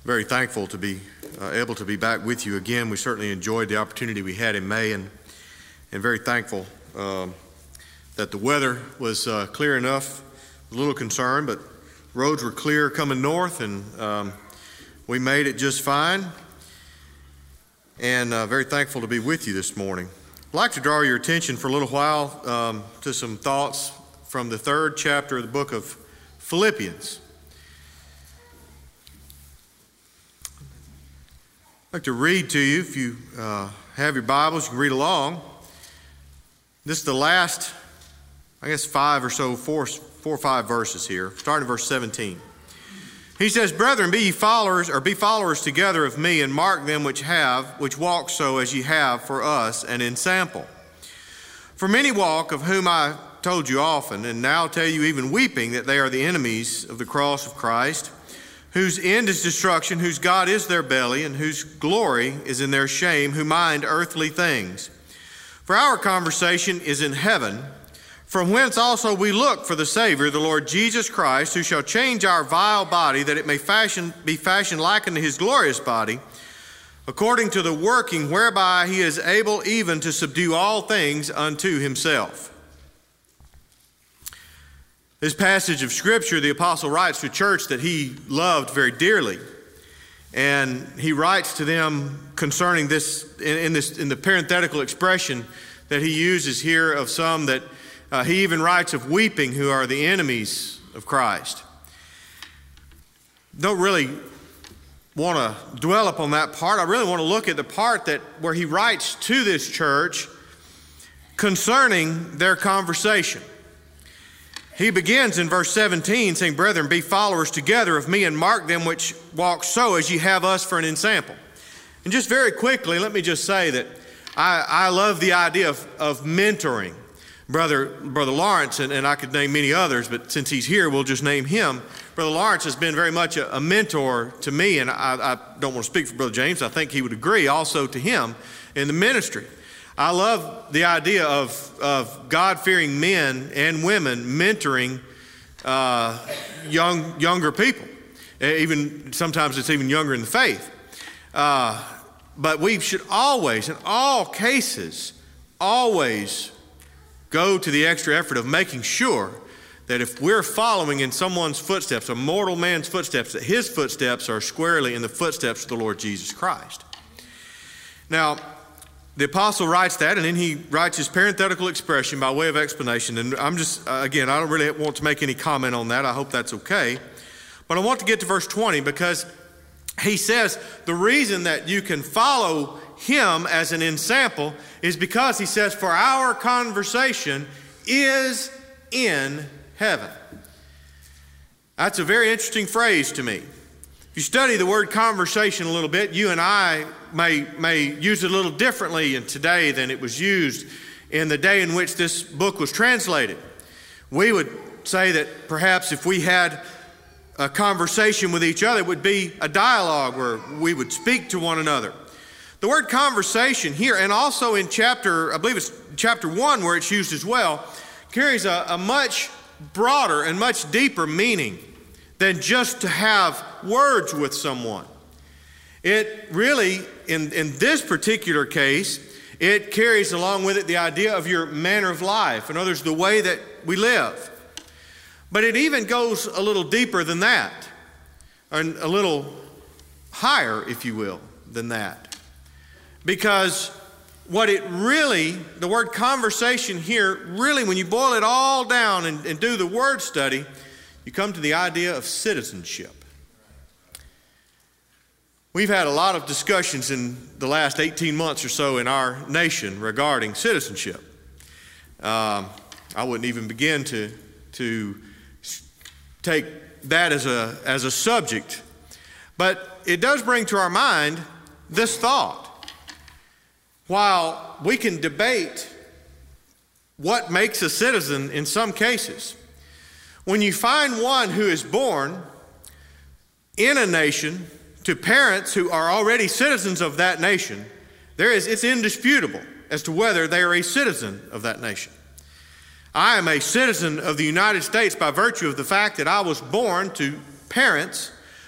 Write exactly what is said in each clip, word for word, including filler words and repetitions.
Very thankful to be uh, able to be back with you again. We certainly enjoyed the opportunity we had in May, and and very thankful um, that the weather was uh, clear enough. A little concerned, but roads were clear coming north, and um, we made it just fine. And uh, very thankful to be with you this morning. I'd like to draw your attention for a little while um, to some thoughts from the third chapter of the book of Philippians. I'd like to read to you, if you uh, have your Bibles, you can read along. This is the last, I guess, five or so, four, four or five verses here, starting at verse seventeen. He says, "Brethren, be ye followers, or be followers together of me, and mark them which have, which walk so as ye have for us an ensample. For many walk, of whom I told you often, and now tell you even weeping, that they are the enemies of the cross of Christ, whose end is destruction, whose God is their belly, and whose glory is in their shame, who mind earthly things. For our conversation is in heaven, from whence also we look for the Savior, the Lord Jesus Christ, who shall change our vile body, that it may fashion, be fashioned like unto his glorious body, according to the working whereby he is able even to subdue all things unto himself." This passage of Scripture, the apostle writes to a church that he loved very dearly. And he writes to them concerning this, in, in this, in the parenthetical expression that he uses here of some that uh, he even writes of weeping, who are the enemies of Christ. Don't really want to dwell upon that part. I really want to look at the part that where he writes to this church concerning their conversation. He begins in verse seventeen saying, "Brethren, be followers together of me, and mark them which walk so as ye have us for an ensample." And just very quickly, let me just say that I, I love the idea of, of mentoring. Brother, Brother Lawrence, and, and I could name many others, but since he's here, we'll just name him. Brother Lawrence has been very much a, a mentor to me, and I, I don't want to speak for Brother James. I think he would agree also to him in the ministry. I love the idea of, of God-fearing men and women mentoring uh, young younger people. Even sometimes it's even younger in the faith. Uh, but we should always, in all cases, always go to the extra effort of making sure that if we're following in someone's footsteps, a mortal man's footsteps, that his footsteps are squarely in the footsteps of the Lord Jesus Christ. Now, the apostle writes that, and then he writes his parenthetical expression by way of explanation. And I'm just, uh, again, I don't really want to make any comment on that. I hope that's okay. But I want to get to verse twenty, because he says the reason that you can follow him as an ensample is because he says, for our conversation is in heaven. That's a very interesting phrase to me. If you study the word conversation a little bit, you and I may, may use it a little differently in today than it was used in the day in which this book was translated. We would say that perhaps if we had a conversation with each other, it would be a dialogue where we would speak to one another. The word conversation here, and also in chapter, I believe it's chapter one where it's used as well, carries a, a much broader and much deeper meaning than just to have words with someone. It really, in, in this particular case, it carries along with it the idea of your manner of life. In other words, the way that we live. But it even goes a little deeper than that, and a little higher, if you will, than that. Because what it really, the word conversation here, really, when you boil it all down and, and do the word study, you come to the idea of citizenship. We've had a lot of discussions in the last eighteen months or so in our nation regarding citizenship. Um, I wouldn't even begin to, to take that as a, as a subject. But it does bring to our mind this thought. While we can debate what makes a citizen in some cases, when you find one who is born in a nation to parents who are already citizens of that nation, there is, it's indisputable as to whether they are a citizen of that nation. I am a citizen of the United States by virtue of the fact that I was born to parents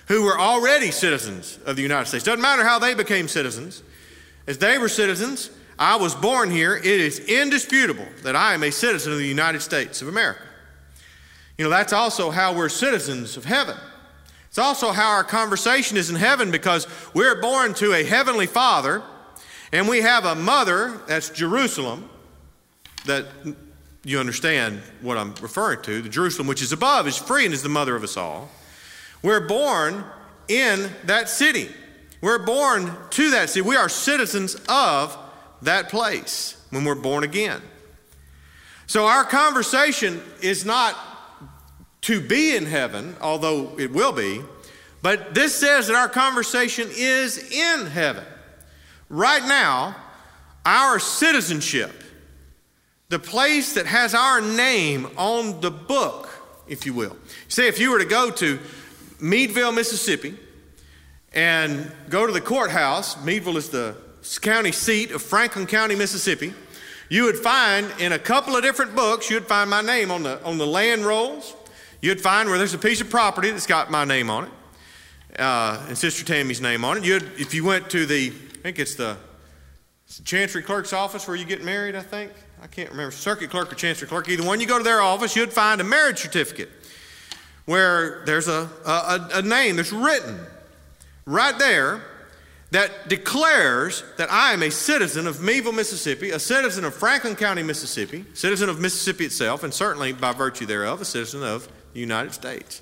who were already citizens of the United States. Doesn't matter how they became citizens. As they were citizens, I was born here. It is indisputable that I am a citizen of the United States of America. You know, that's also how we're citizens of heaven. It's also how our conversation is in heaven, because we're born to a heavenly Father, and we have a mother, that's Jerusalem, that you understand what I'm referring to. The Jerusalem which is above is free and is the mother of us all. We're born in that city. We're born to that city. We are citizens of that place when we're born again. So our conversation is not to be in heaven, although it will be, but this says that our conversation is in heaven. Right now, our citizenship, the place that has our name on the book, if you will. Say if you were to go to Meadville, Mississippi, and go to the courthouse, Meadville is the county seat of Franklin County, Mississippi, you would find in a couple of different books, you would find my name on the, on the land rolls. You'd find where there's a piece of property that's got my name on it, uh, and Sister Tammy's name on it. You'd, if you went to the, I think it's the, it's the Chancery Clerk's office where you get married, I think. I can't remember, Circuit Clerk or Chancery Clerk. Either one, you go to their office, you'd find a marriage certificate where there's a, a, a name that's written right there that declares that I am a citizen of Meadville, Mississippi, a citizen of Franklin County, Mississippi, citizen of Mississippi itself, and certainly by virtue thereof, a citizen of the United States.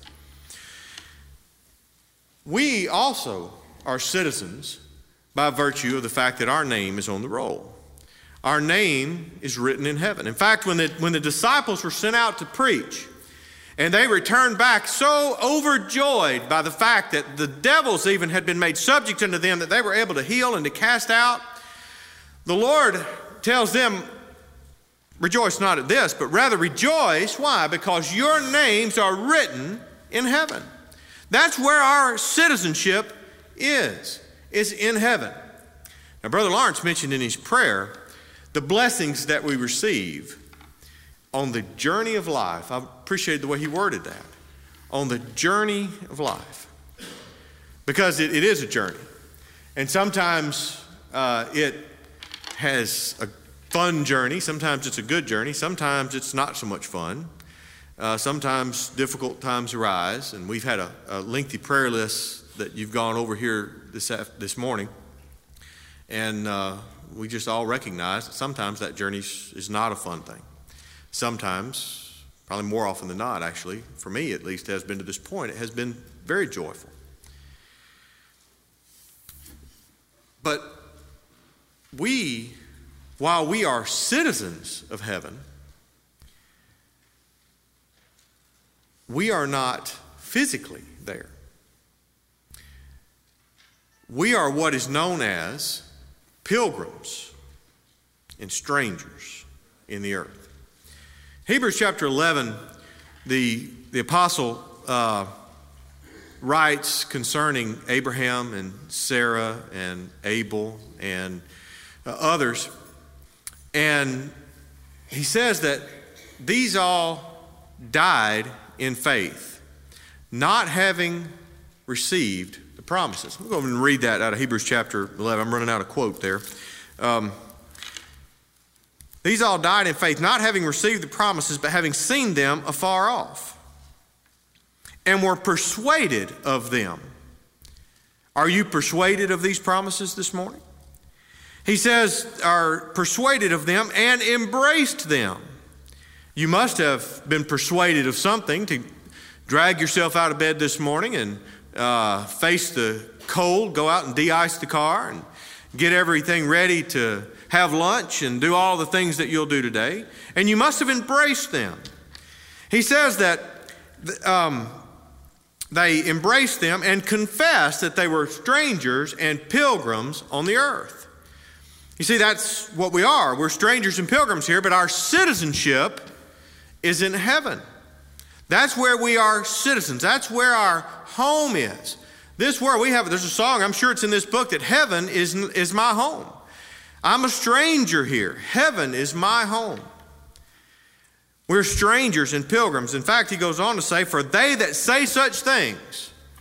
We also are citizens by virtue of the fact that our name is on the roll. Our name is written in heaven. In fact, when the, when the disciples were sent out to preach, and they returned back so overjoyed by the fact that the devils even had been made subject unto them, that they were able to heal and to cast out, the Lord tells them, rejoice not at this, but rather rejoice. Why? Because your names are written in heaven. That's where our citizenship is, is in heaven. Now, Brother Lawrence mentioned in his prayer the blessings that we receive on the journey of life. I appreciate the way he worded that. On the journey of life. Because it, it is a journey. And sometimes uh, it has a fun journey. Sometimes it's a good journey. Sometimes it's not so much fun. Uh, sometimes difficult times arise. And we've had a, a lengthy prayer list that you've gone over here this, this morning. And uh, we just all recognize that sometimes that journey is not a fun thing. Sometimes, probably more often than not, actually, for me at least, has been to this point, it has been very joyful. But we, while we are citizens of heaven, we are not physically there. We are what is known as pilgrims and strangers in the earth. Hebrews chapter eleven, the, the apostle uh, writes concerning Abraham and Sarah and Abel and uh, others. And he says that these all died in faith, not having received the promises. We'll go over and read that out of Hebrews chapter eleven. I'm running out of quote there. Um, These all died in faith, not having received the promises, but having seen them afar off, and were persuaded of them. Are you persuaded of these promises this morning? He says, are persuaded of them and embraced them. You must have been persuaded of something to drag yourself out of bed this morning and uh, face the cold, go out and de-ice the car, and get everything ready to have lunch and do all the things that you'll do today. And you must have embraced them. He says that um, they embraced them and confessed that they were strangers and pilgrims on the earth. You see, that's what we are. We're strangers and pilgrims here, but our citizenship is in heaven. That's where we are citizens. That's where our home is. This world, we have, there's a song, I'm sure it's in this book, that heaven is, is my home. I'm a stranger here. Heaven is my home. We're strangers and pilgrims. In fact, he goes on to say, for they that say such things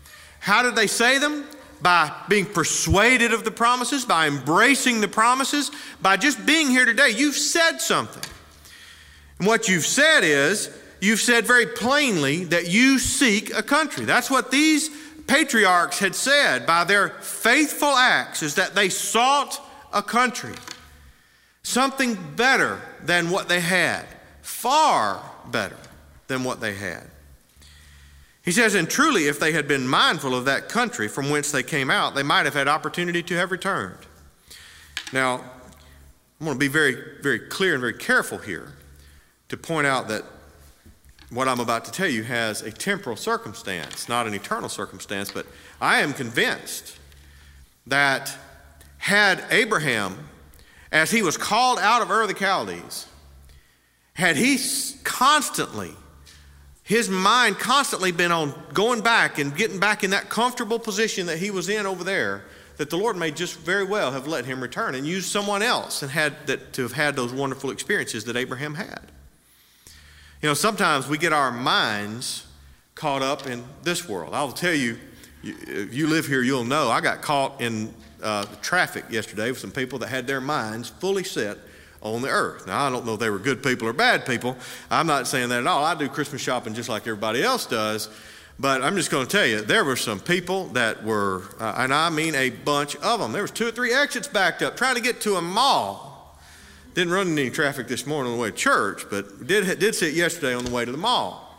How did they say them? By being persuaded of the promises, by embracing the promises, by just being here today. You've said something. And what you've said is, you've said very plainly that you seek a country. That's what these patriarchs had said by their faithful acts, is that they sought a country. Something better than what they had. Far better than what they had. He says, and truly, if they had been mindful of that country from whence they came out, they might have had opportunity to have returned. Now, I'm going to be very, very clear and very careful here to point out that what I'm about to tell you has a temporal circumstance, not an eternal circumstance, but I am convinced that had Abraham, as he was called out of Ur of the Chaldees, had he constantly His mind constantly been on going back and getting back in that comfortable position that he was in over there, that the Lord may just very well have let him return and use someone else and had that to have had those wonderful experiences that Abraham had. You know, sometimes we get our minds caught up in this world. I'll tell you, if you live here, you'll know. I got caught in uh, traffic yesterday with some people that had their minds fully set on the earth. Now, I don't know if they were good people or bad people. I'm not saying that at all. I do Christmas shopping just like everybody else does. But I'm just going to tell you, there were some people that were, uh, and I mean a bunch of them. There was two or three exits backed up trying to get to a mall. Didn't run into any traffic this morning on the way to church, but did, did see it yesterday on the way to the mall.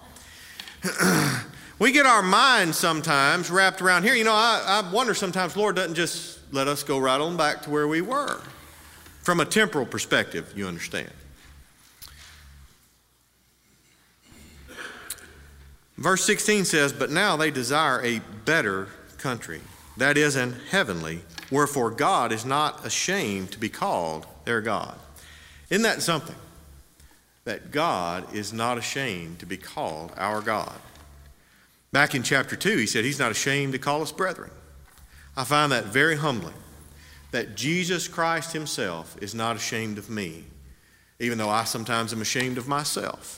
We get our minds sometimes wrapped around here. You know, I, I wonder sometimes the Lord doesn't just let us go right on back to where we were. From a temporal perspective, you understand. Verse sixteen says, but now they desire a better country, that is an heavenly, wherefore God is not ashamed to be called their God. Isn't that something? That God is not ashamed to be called our God. Back in chapter two, he said he's not ashamed to call us brethren. I find that very humbling. That Jesus Christ himself is not ashamed of me, even though I sometimes am ashamed of myself.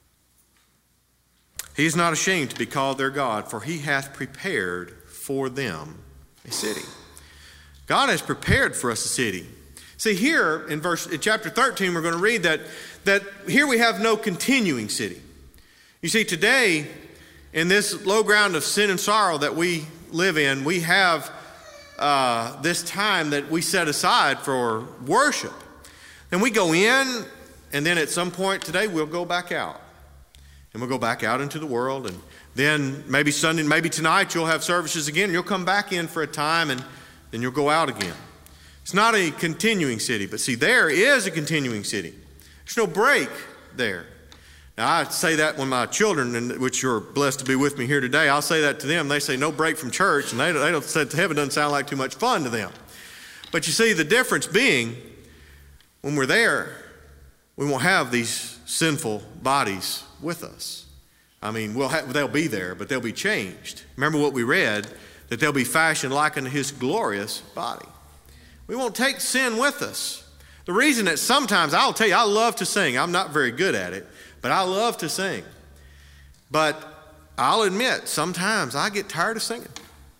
He is not ashamed to be called their God, for he hath prepared for them a city. God has prepared for us a city. See, here in verse in chapter thirteen, we're going to read that, that here we have no continuing city. You see, today, in this low ground of sin and sorrow that we live in, we have Uh, this time that we set aside for worship. Then we go in, and then at some point today we'll go back out. And we'll go back out into the world, and then maybe Sunday, maybe tonight you'll have services again, and you'll come back in for a time, and then you'll go out again. It's not a continuing city, but see, there is a continuing city. There's no break there. Now, I say that when my children, which are blessed to be with me here today, I'll say that to them. They say no break from church, and they, they don't say heaven doesn't sound like too much fun to them. But you see, the difference being, when we're there, we won't have these sinful bodies with us. I mean, we'll have, they'll be there, but they'll be changed. Remember what we read, that they'll be fashioned like unto his glorious body. We won't take sin with us. The reason that sometimes, I'll tell you, I love to sing. I'm not very good at it. But I love to sing. But I'll admit, sometimes I get tired of singing.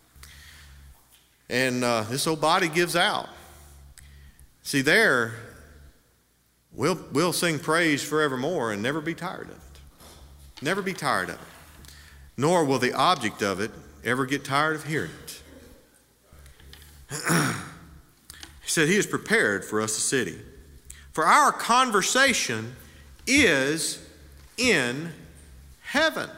And uh, this old body gives out. See, there, we'll, we'll sing praise forevermore and never be tired of it. Never be tired of it. Nor will the object of it ever get tired of hearing it. He said he has prepared for us a city. For our conversation is in heaven,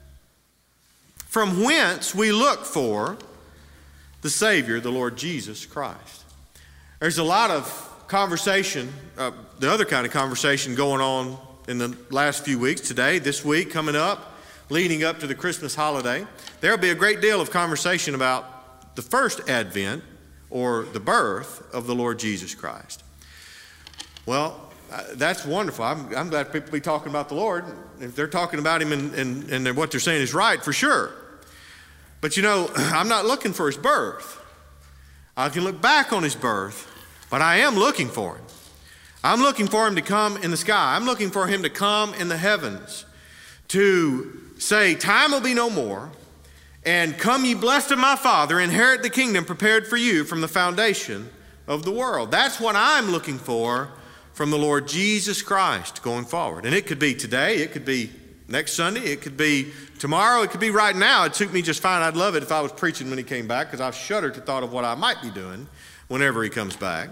from whence we look for the Savior, the Lord Jesus Christ. There's a lot of conversation, uh, the other kind of conversation going on in the last few weeks, today, this week, coming up, leading up to the Christmas holiday. There'll be a great deal of conversation about the first advent or the birth of the Lord Jesus Christ. Well, Uh, that's wonderful. I'm, I'm glad people be talking about the Lord. If they're talking about him and, and, and what they're saying is right, for sure. But you know, I'm not looking for his birth. I can look back on his birth, but I am looking for him. I'm looking for him to come in the sky. I'm looking for him to come in the heavens to say, time will be no more, And come ye blessed of my Father, inherit the kingdom prepared for you from the foundation of the world. That's what I'm looking for from the Lord Jesus Christ going forward. And it could be today, it could be next Sunday, it could be tomorrow, it could be right now. It took me just fine. I'd love it if I was preaching when he came back, because I've shuddered to thought of what I might be doing whenever he comes back.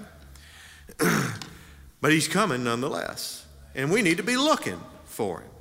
But he's coming nonetheless. And we need to be looking for him.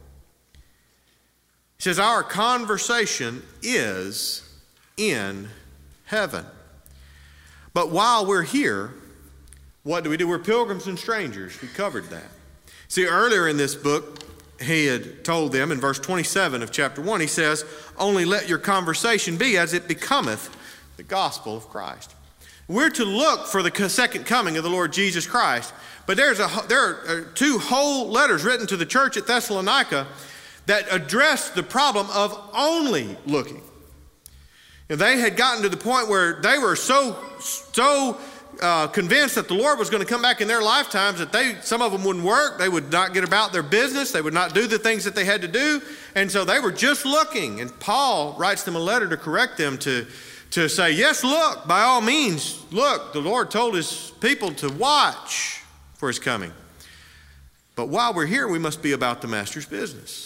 He says, our conversation is in heaven. But while we're here, what do we do? We're pilgrims and strangers. We covered that. See, earlier in this book, he had told them in verse twenty-seven of chapter one, he says, only let your conversation be as it becometh the gospel of Christ. We're to look for the second coming of the Lord Jesus Christ. But there's a, there are two whole letters written to the church at Thessalonica that addressed the problem of only looking. And they had gotten to the point where they were so, so uh, convinced that the Lord was going to come back in their lifetimes that they, some of them wouldn't work. They would not get about their business. They would not do the things that they had to do. And so they were just looking. And Paul writes them a letter to correct them, to, to say, yes, look, by all means, look. The Lord told his people to watch for his coming. But while we're here, we must be about the master's business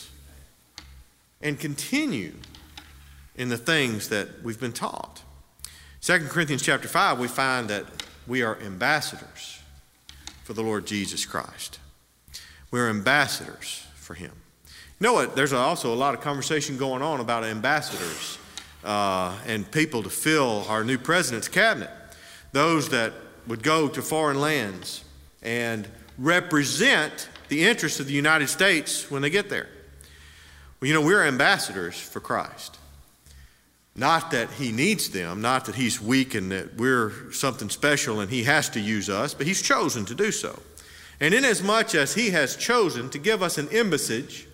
and continue in the things that we've been taught. Second Corinthians chapter five, we find that we are ambassadors for the Lord Jesus Christ. We're ambassadors for him. You know what? There's also a lot of conversation going on about ambassadors uh, and people to fill our new president's cabinet. Those that would go to foreign lands and represent the interests of the United States when they get there. Well, you know, we're ambassadors for Christ. Not that he needs them, not that he's weak and that we're something special and he has to use us, but he's chosen to do so. And inasmuch as he has chosen to give us an embassage,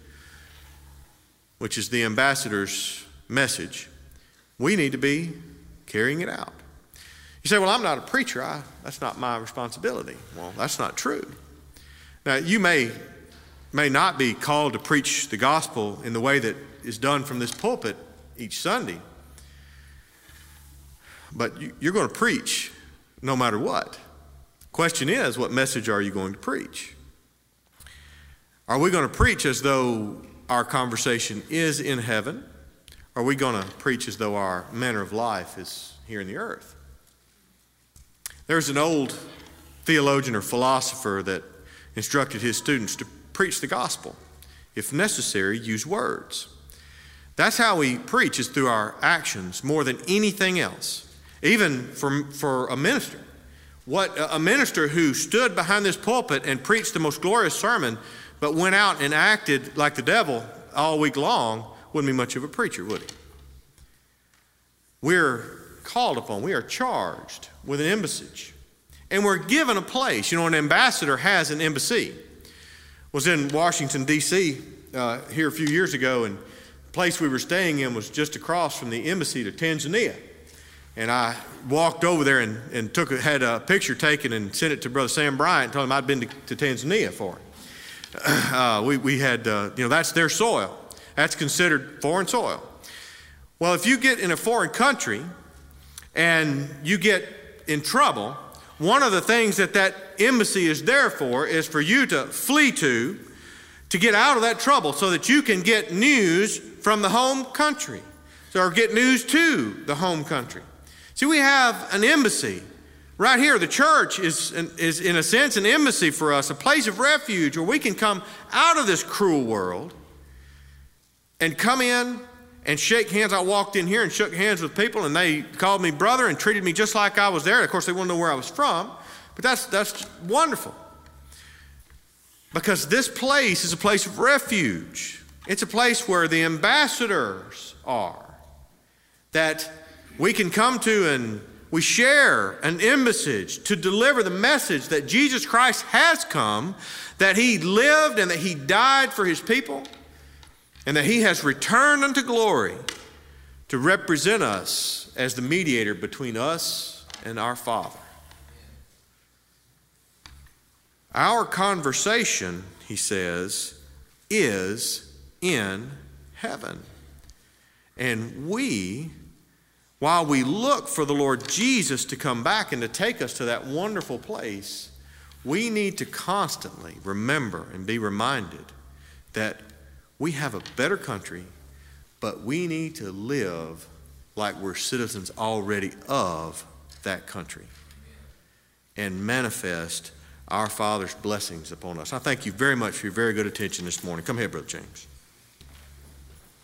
which is the ambassador's message, we need to be carrying it out. You say, well, I'm not a preacher. I, that's not my responsibility. Well, that's not true. Now, you may, may not be called to preach the gospel in the way that is done from this pulpit each Sunday, but you, you're going to preach no matter what. The question is, what message are you going to preach? Are we going to preach as though our conversation is in heaven? Or are we going to preach as though our manner of life is here in the earth? There's an old theologian or philosopher that instructed his students to preach the gospel. If necessary, use words. That's how we preach, is through our actions more than anything else. Even for, for a minister. What a minister who stood behind this pulpit and preached the most glorious sermon, but went out and acted like the devil all week long, wouldn't be much of a preacher, would he? We're called upon, we are charged with an embassage. And we're given a place. You know, an ambassador has an embassy. Was in Washington, D C uh, here a few years ago, and the place we were staying in was just across from the embassy to Tanzania. And I walked over there and, and took a, had a picture taken and sent it to Brother Sam Bryant and told him I'd been to, to Tanzania for it. Uh, we, we had, uh, you know, that's their soil. That's considered foreign soil. Well, if you get in a foreign country and you get in trouble, one of the things that that embassy is there for is for you to flee to, to get out of that trouble so that you can get news from the home country, or get news to the home country. See, we have an embassy right here. The church is, is in a sense an embassy for us, a place of refuge where we can come out of this cruel world and come in and shake hands. I walked in here and shook hands with people, and they called me brother and treated me just like I was there. Of course, they want to know where I was from, but that's, that's wonderful. Because this place is a place of refuge. It's a place where the ambassadors are, that we can come to, and we share an embassy to deliver the message that Jesus Christ has come, that he lived and that he died for his people, and that he has returned unto glory to represent us as the mediator between us and our Father. Our conversation, he says, is in heaven. And we while we look for the Lord Jesus to come back and to take us to that wonderful place, we need to constantly remember and be reminded that we have a better country, but we need to live like we're citizens already of that country and manifest our Father's blessings upon us. I thank you very much for your very good attention this morning. Come here, Brother James.